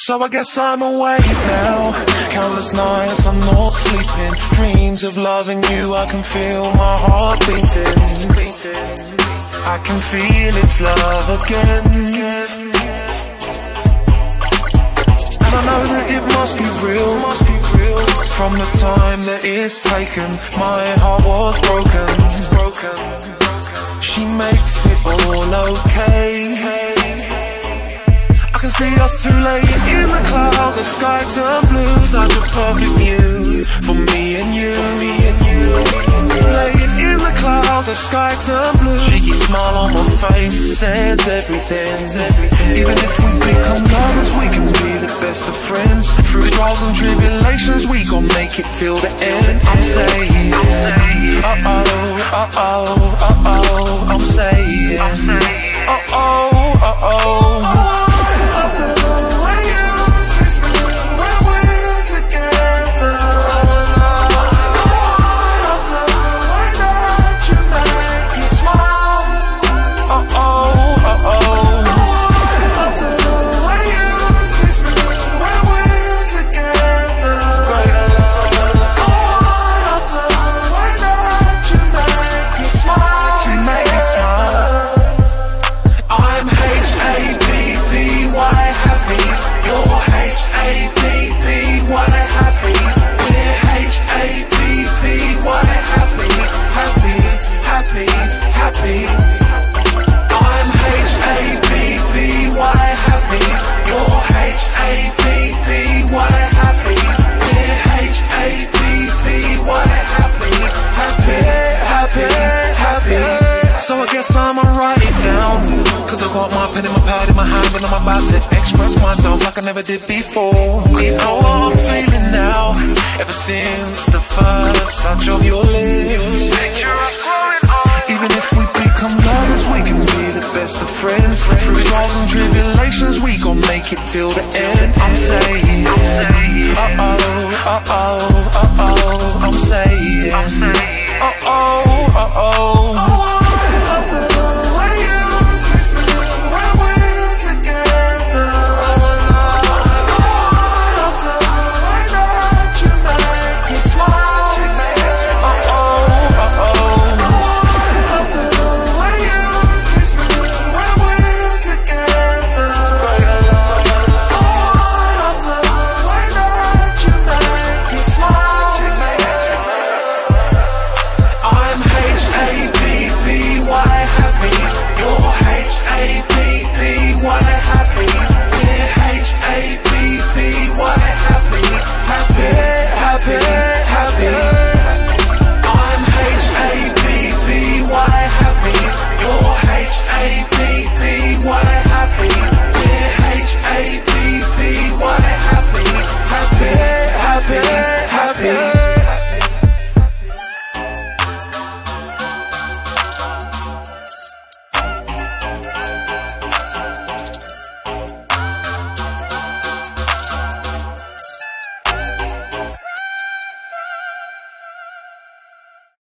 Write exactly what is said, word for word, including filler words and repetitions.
So I guess I'm awake now. Countless nights I'm not sleeping. Dreams of loving you, I can feel my heart beating. I can feel its love again. And I know that it must be real, must be real. From the time that it's taken, my heart was broken, broken. She makes it all okay. I can see us two laying in the cloud. The sky turned blue, such a perfect view for me and you, me and you. Laying in the cloud, the sky turned blue. Cheeky smile on my face says everything, everything. Even if we become lovers, we can be the best of friends. Through trials and tribulations, we gon' make it till the end. I'm saying, uh oh, uh oh, uh oh. I'm saying, uh oh, uh oh. I got my pen and my pad in my hand and I'm about to express myself like I never did before. You know how I'm feeling now, ever since the first touch of your lips. Even if we become lovers, we can be the best of friends. Through trials and tribulations, we gon' make it till the end. I'm saying, uh oh, uh oh.